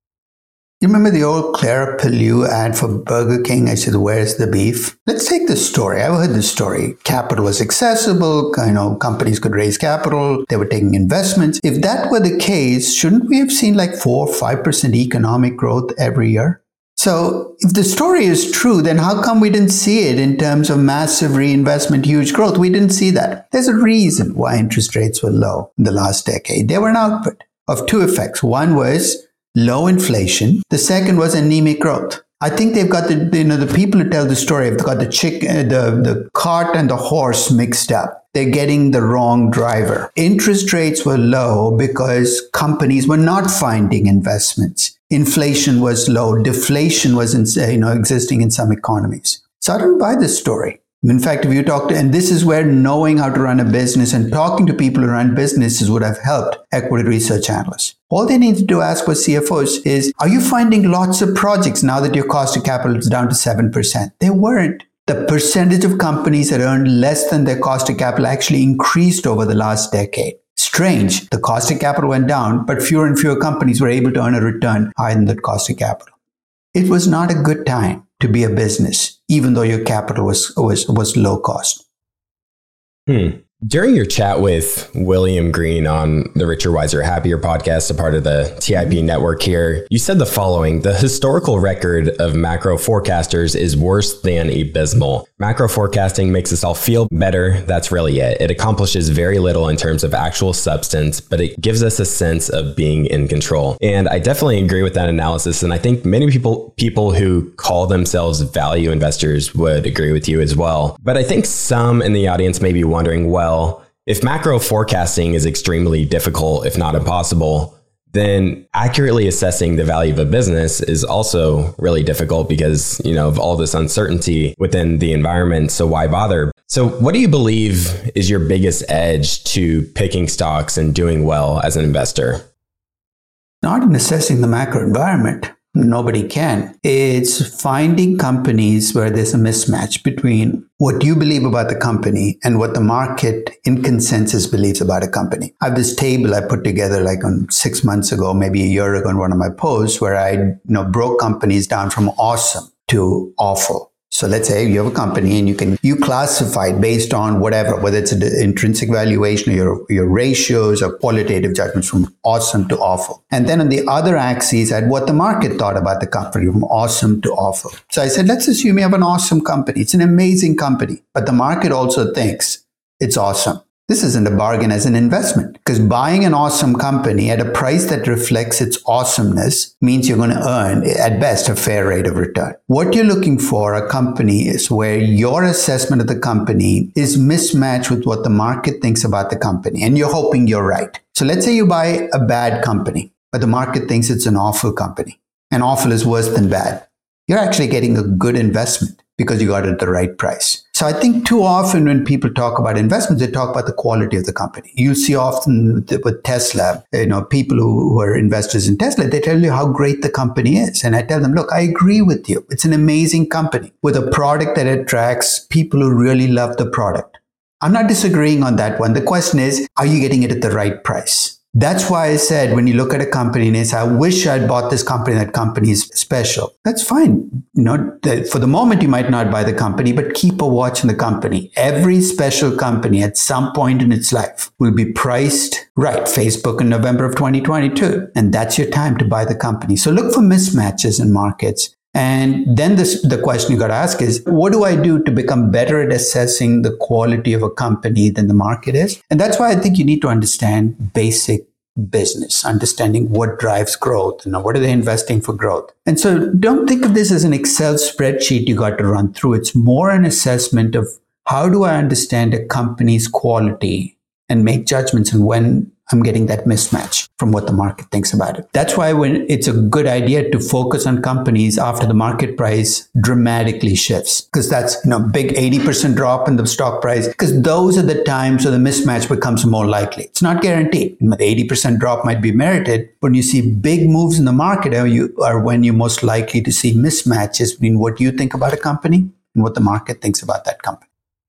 You remember the old Clara Pellew ad for Burger King? I said, where's the beef? Let's take this story. I've heard this story. Capital was accessible. Companies could raise capital. They were taking investments. If that were the case, shouldn't we have seen like 4 or 5% economic growth every year? So if the story is true, then how come we didn't see it in terms of massive reinvestment, huge growth? We didn't see that. There's a reason why interest rates were low in the last decade. They were an output of two effects. One was low inflation. The second was anemic growth. I think they've got the people who tell the story have got the cart and the horse mixed up. They're getting the wrong driver. Interest rates were low because companies were not finding investments. Inflation was low. Deflation was existing in some economies. So I don't buy this story. In fact, if you talk to, and this is where knowing how to run a business and talking to people who run businesses would have helped equity research analysts. All they need to ask for CFOs is, are you finding lots of projects now that your cost of capital is down to 7%? They weren't. The percentage of companies that earned less than their cost of capital actually increased over the last decade. Strange, the cost of capital went down, but fewer and fewer companies were able to earn a return higher than the cost of capital. It was not a good time to be a business, even though your capital was low cost. During your chat with William Green on the Richer, Wiser, Happier podcast, a part of the TIP network here, you said the following: the historical record of macro forecasters is worse than abysmal. Macro forecasting makes us all feel better. That's really it. It accomplishes very little in terms of actual substance, but it gives us a sense of being in control. And I definitely agree with that analysis. And I think many people who call themselves value investors would agree with you as well. But I think some in the audience may be wondering, well, if macro forecasting is extremely difficult, if not impossible, then accurately assessing the value of a business is also really difficult because, of all this uncertainty within the environment. So why bother? So what do you believe is your biggest edge to picking stocks and doing well as an investor? Not in assessing the macro environment. Nobody can. It's finding companies where there's a mismatch between what you believe about the company and what the market in consensus believes about a company. I have this table I put together like on 6 months ago, maybe a year ago in one of my posts where I broke companies down from awesome to awful. So let's say you have a company and you classify it based on whatever, whether it's an intrinsic valuation or your ratios or qualitative judgments from awesome to awful. And then on the other axis, I had what the market thought about the company from awesome to awful. So I said, let's assume you have an awesome company. It's an amazing company, but the market also thinks it's awesome. This isn't a bargain as an investment because buying an awesome company at a price that reflects its awesomeness means you're going to earn at best a fair rate of return. What you're looking for a company is where your assessment of the company is mismatched with what the market thinks about the company and you're hoping you're right. So let's say you buy a bad company, but the market thinks it's an awful company and awful is worse than bad. You're actually getting a good investment because you got it at the right price. So I think too often when people talk about investments, they talk about the quality of the company. You see often with Tesla, people who are investors in Tesla, they tell you how great the company is. And I tell them, look, I agree with you. It's an amazing company with a product that attracts people who really love the product. I'm not disagreeing on that one. The question is, are you getting it at the right price? That's why I said, when you look at a company and you say, I wish I'd bought this company, that company is special. That's fine. For the moment, you might not buy the company, but keep a watch on the company. Every special company at some point in its life will be priced right. Facebook in November of 2022. And that's your time to buy the company. So look for mismatches in markets. And then the question you got to ask is, what do I do to become better at assessing the quality of a company than the market is? And that's why I think you need to understand basic business, understanding what drives growth, what are they investing for growth. And so don't think of this as an Excel spreadsheet you got to run through. It's more an assessment of how do I understand a company's quality and make judgments on when I'm getting that mismatch from what the market thinks about it. That's why when it's a good idea to focus on companies after the market price dramatically shifts, because that's big 80% drop in the stock price, because those are the times where the mismatch becomes more likely. It's not guaranteed. The 80% drop might be merited, but when you see big moves in the market are when you're most likely to see mismatches between what you think about a company and what the market thinks about that company.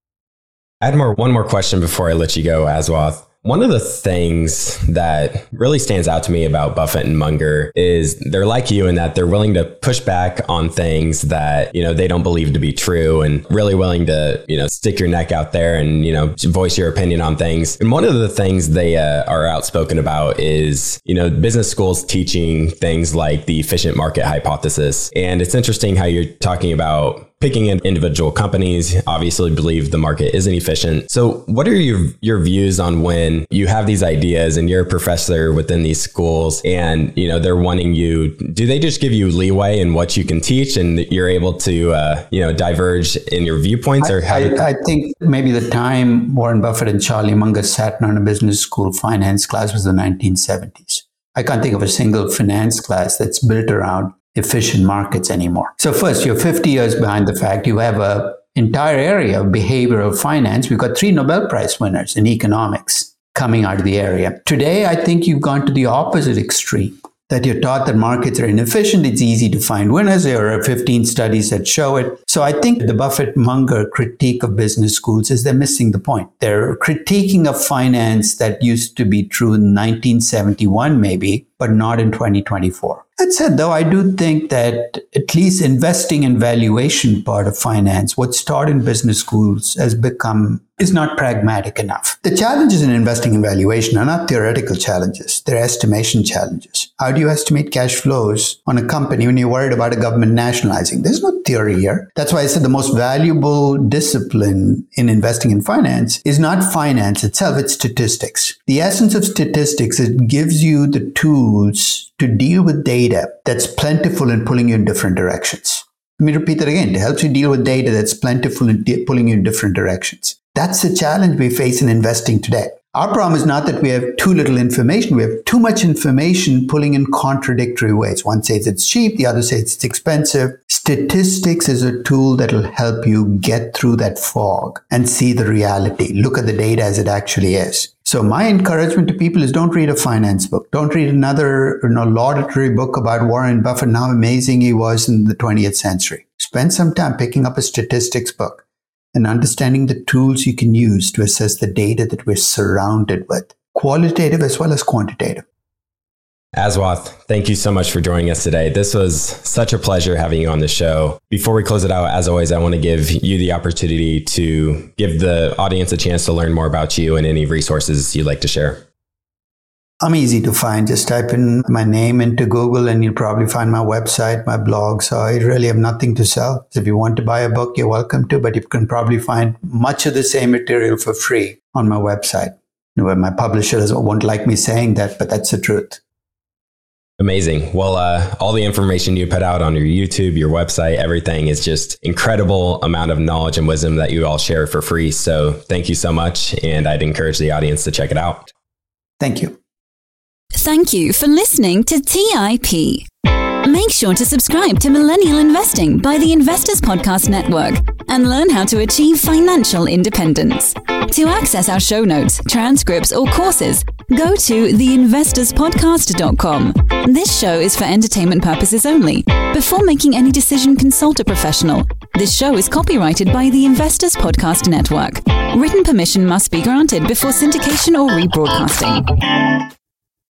I had one more question before I let you go, Aswath. One of the things that really stands out to me about Buffett and Munger is they're like you in that they're willing to push back on things that, they don't believe to be true, and really willing to, stick your neck out there and, voice your opinion on things. And one of the things they are outspoken about is, business schools teaching things like the efficient market hypothesis. And it's interesting how you're talking about picking individual companies, obviously believe the market isn't efficient. So what are your views on when you have these ideas and you're a professor within these schools and, they're wanting you, do they just give you leeway in what you can teach and you're able to, diverge in your viewpoints? Or I think maybe the time Warren Buffett and Charlie Munger sat on a business school finance class was the 1970s. I can't think of a single finance class that's built around efficient markets anymore. So first, you're 50 years behind the fact. You have an entire area of behavioral finance. We've got 3 Nobel Prize winners in economics coming out of the area. Today, I think you've gone to the opposite extreme, that you're taught that markets are inefficient. It's easy to find winners. There are 15 studies that show it. So I think the Buffett-Munger critique of business schools is they're missing the point. They're critiquing a finance that used to be true in 1971 maybe, but not in 2024. That said, though, I do think that at least investing in valuation part of finance, what's taught in business schools is not pragmatic enough. The challenges in investing in valuation are not theoretical challenges. They're estimation challenges. How do you estimate cash flows on a company when you're worried about a government nationalizing? There's no theory here. That's why I said the most valuable discipline in investing in finance is not finance itself, it's statistics. The essence of statistics, it gives you the tools to deal with data that's plentiful and pulling you in different directions. Let me repeat that again. It helps you deal with data that's plentiful and pulling you in different directions. That's the challenge we face in investing today. Our problem is not that we have too little information. We have too much information pulling in contradictory ways. One says it's cheap, the other says it's expensive. Statistics is a tool that will help you get through that fog and see the reality. Look at the data as it actually is. So my encouragement to people is don't read a finance book. Don't read another laudatory book about Warren Buffett and how amazing he was in the 20th century. Spend some time picking up a statistics book and understanding the tools you can use to assess the data that we're surrounded with, qualitative as well as quantitative. Aswath, thank you so much for joining us today. This was such a pleasure having you on the show. Before we close it out, as always, I want to give you the opportunity to give the audience a chance to learn more about you and any resources you'd like to share. I'm easy to find. Just type in my name into Google and you'll probably find my website, my blog. So I really have nothing to sell. So if you want to buy a book, you're welcome to, but you can probably find much of the same material for free on my website. My publishers won't like me saying that, but that's the truth. Amazing. Well, all the information you put out on your YouTube, your website, everything is just incredible amount of knowledge and wisdom that you all share for free. So thank you so much. And I'd encourage the audience to check it out. Thank you. Thank you for listening to TIP. Make sure to subscribe to Millennial Investing by the Investors Podcast Network and learn how to achieve financial independence. To access our show notes, transcripts, or courses, go to theinvestorspodcast.com. This show is for entertainment purposes only. Before making any decision, consult a professional. This show is copyrighted by the Investors Podcast Network. Written permission must be granted before syndication or rebroadcasting.